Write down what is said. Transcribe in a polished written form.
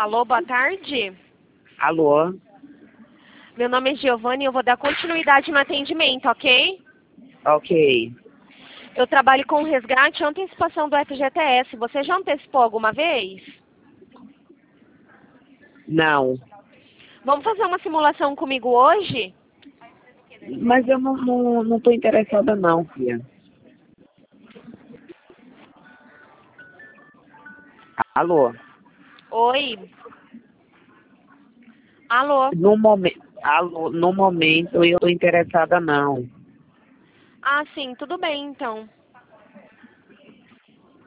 Alô, boa tarde. Alô? Meu nome é Giovanni e eu vou dar continuidade no atendimento, ok? Ok. Eu trabalho com resgate e antecipação do FGTS. Você já antecipou alguma vez? Não. Vamos fazer uma simulação comigo hoje? Mas eu não tô interessada não, filha. Alô? Oi. Alô. No momento eu tô interessada não. Ah, sim, tudo bem então.